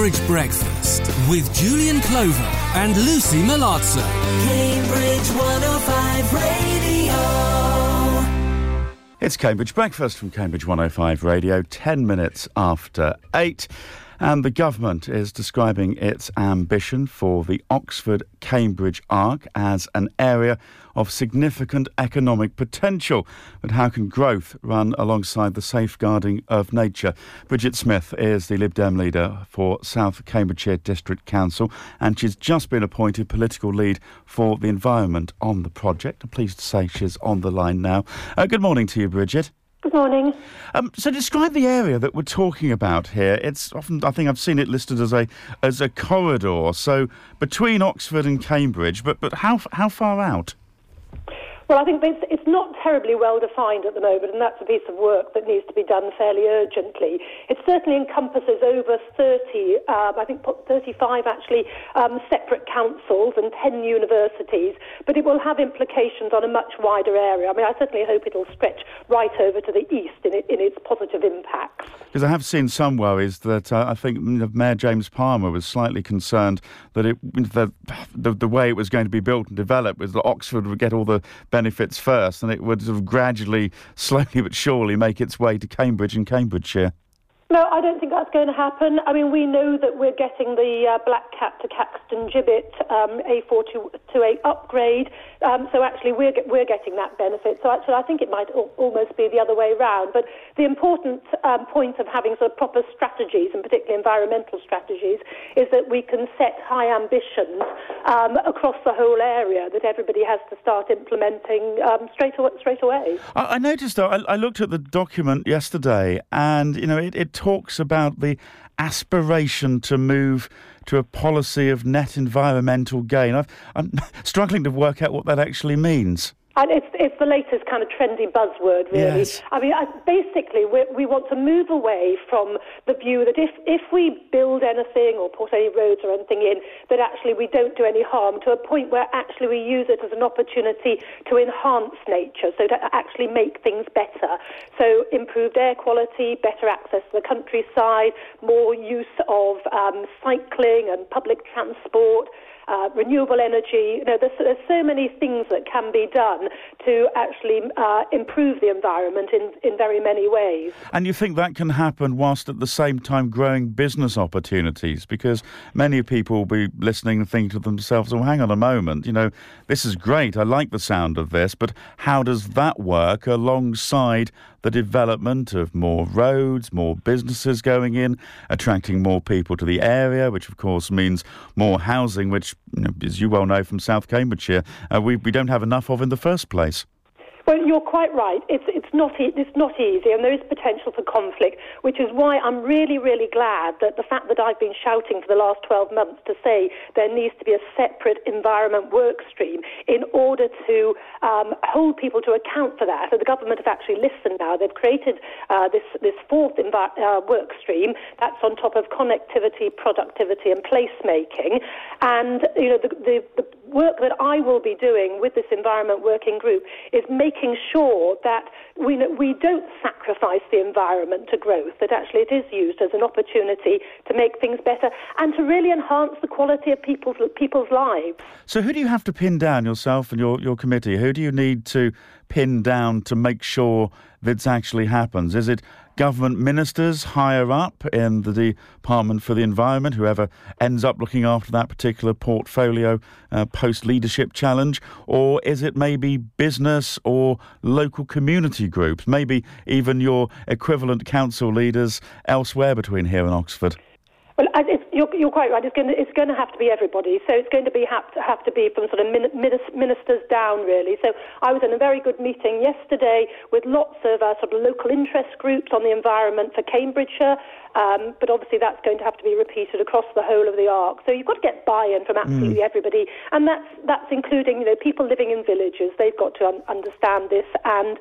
Cambridge Breakfast with Julian Clover and Lucy Malazzo. Cambridge 105 Radio. It's Cambridge Breakfast from Cambridge 105 Radio, 10 minutes after 8. And the government is describing its ambition for the Oxford-Cambridge Arc as an area of significant economic potential. But how can growth run alongside the safeguarding of nature? Bridget Smith is the Lib Dem leader for South Cambridgeshire District Council, and she's just been appointed political lead for the environment on the project. I'm pleased to say she's on the line now. Good morning to you, Bridget. Good morning. So describe the area that we're talking about here. It's often, I think I've seen it listed as a corridor, so between Oxford and Cambridge, but how far out? Well, I think it's not terribly well defined at the moment, and that's a piece of work that needs to be done fairly urgently. It certainly encompasses over 30, I think 35 actually, separate councils and 10 universities, but it will have implications on a much wider area. I mean, I certainly hope it'll stretch right over to the east in its positive impacts. Because I have seen some worries that I think Mayor James Palmer was slightly concerned that the way it was going to be built and developed was that Oxford would get all the benefits first, and it would sort of gradually, slowly but surely make its way to Cambridge and Cambridgeshire. No, I don't think that's going to happen. I mean, we know that we're getting the Black Cat to Caxton Gibbet A428 upgrade, so actually we're getting that benefit. So actually I think it might almost be the other way round. But the important point of having sort of proper strategies, and particularly environmental strategies, is that we can set high ambitions across the whole area that everybody has to start implementing straight away. I noticed, though, I looked at the document yesterday, and, you know, it talks about the aspiration to move to a policy of net environmental gain. I'm struggling to work out what that actually means. And it's the latest kind of trendy buzzword, really. Yes. I mean, basically, we want to move away from the view that if we build anything or put any roads or anything in, that actually we don't do any harm, to a point where actually we use it as an opportunity to enhance nature, so to actually make things better. So improved air quality, better access to the countryside, more use of cycling and public transport, renewable energy. You know, there's so many things that can be done to actually improve the environment in very many ways. And you think that can happen whilst at the same time growing business opportunities? Because many people will be listening and thinking to themselves, oh, hang on a moment, you know, this is great, I like the sound of this, but how does that work alongside the development of more roads, more businesses going in, attracting more people to the area, which of course means more housing, which, you know, as you well know from South Cambridgeshire, we don't have enough of in the first place. Well, you're quite right. It's not easy, and there is potential for conflict, which is why I'm really, really glad that the fact that I've been shouting for the last 12 months to say there needs to be a separate environment work stream in order to hold people to account for that. So the government have actually listened now. They've created this fourth work stream that's on top of connectivity, productivity, and placemaking. And you know, the work that I will be doing with this environment working group is making sure that we don't sacrifice the environment to growth, that actually it is used as an opportunity to make things better and to really enhance the quality of people's lives. So who do you have to pin down, yourself and your committee? Who do you need to pin down to make sure this actually happens? Is it government ministers higher up in the Department for the Environment, whoever ends up looking after that particular portfolio post-leadership challenge? Or is it maybe business or local community groups, maybe even your equivalent council leaders elsewhere between here and Oxford? Well, you're quite right. It's going to have to be everybody. So it's going to have to be from sort of ministers down, really. So I was in a very good meeting yesterday with lots of sort of local interest groups on the environment for Cambridgeshire. But obviously that's going to have to be repeated across the whole of the Arc. So you've got to get buy-in from absolutely everybody, and that's including, you know, people living in villages. They've got to understand this and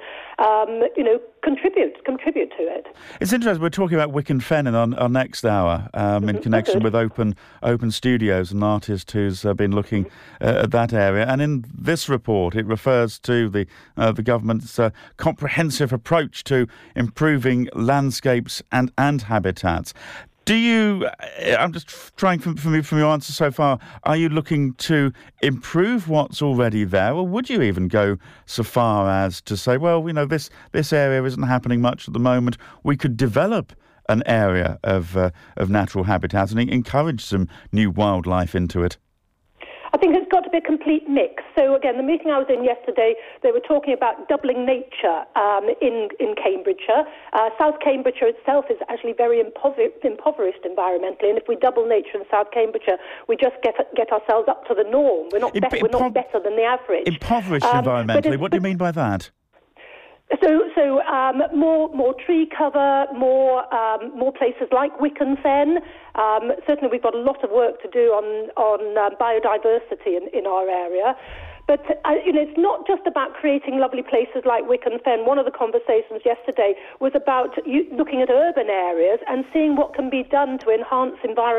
contribute to it. It's interesting. We're talking about Wick and Fen in our next hour in connection with Open Studios, an artist who's been looking at that area. And in this report, it refers to the government's comprehensive approach to improving landscapes and habitats. Do you, I'm just trying from your answer so far, are you looking to improve what's already there, or would you even go so far as to say, well, this area isn't happening much at the moment, we could develop an area of natural habitat and encourage some new wildlife into it? I think it's got to be a complete mix. So again, the meeting I was in yesterday, they were talking about doubling nature in Cambridgeshire. South Cambridgeshire itself is actually very impoverished environmentally, and if we double nature in South Cambridgeshire, we just get ourselves up to the norm. We're not better than the average. Impoverished environmentally. What do you mean by that? So more tree cover, more places like Wicken Fen. Certainly, we've got a lot of work to do on biodiversity in our area. But it's not just about creating lovely places like Wicken Fen. One of the conversations yesterday was about looking at urban areas and seeing what can be done to enhance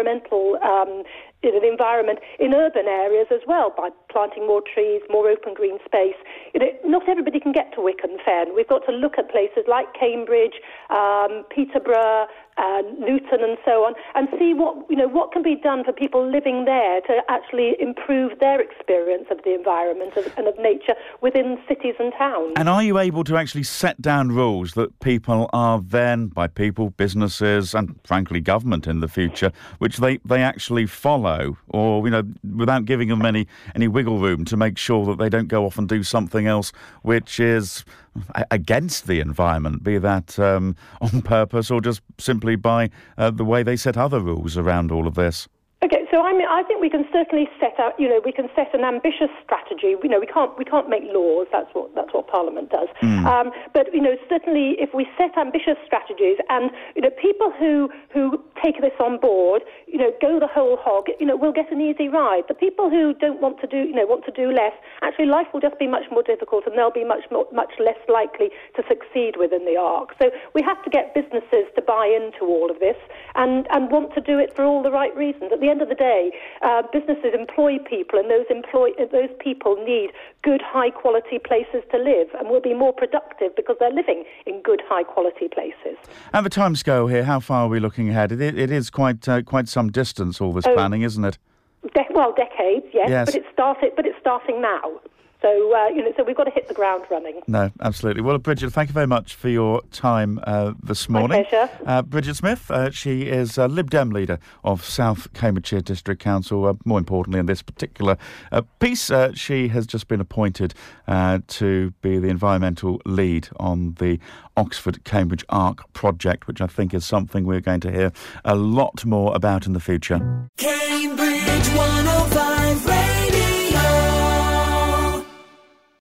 the environment in urban areas as well, by planting more trees, more open green space. Not everybody can get to Wicken Fen. We've got to look at places like Cambridge, Peterborough, Luton and so on, and see what can be done for people living there to actually improve their experience of the environment and of nature within cities and towns. And are you able to actually set down rules that people are then, by people, businesses and frankly government in the future, which they actually follow, or without giving them any wiggle room to make sure that they don't go off and do something else which is against the environment, be that on purpose or just simply by the way they set other rules around all of this? Okay, so I think we can certainly set out. We can set an ambitious strategy. We can't make laws. That's what Parliament does. But certainly, if we set ambitious strategies, and people who take this on board, go the whole hog, will get an easy ride. The people who don't want to do less, actually, life will just be much more difficult, and they'll be much less likely to succeed within the Arc. So we have to get businesses to buy into all of this and want to do it for all the right reasons. At the end of the day, businesses employ people, and those people need good, high-quality places to live, and will be more productive because they're living in good, high-quality places. And the timescale here, how far are we looking ahead? It is quite some distance, all this planning, isn't it? Decades, yes. But it's starting now. So, we've got to hit the ground running. No, absolutely. Well, Bridget, thank you very much for your time this morning. My pleasure. Bridget Smith, she is Lib Dem leader of South Cambridgeshire District Council. More importantly, in this particular piece, she has just been appointed to be the environmental lead on the Oxford-Cambridge Arc project, which I think is something we're going to hear a lot more about in the future. Cambridge 105.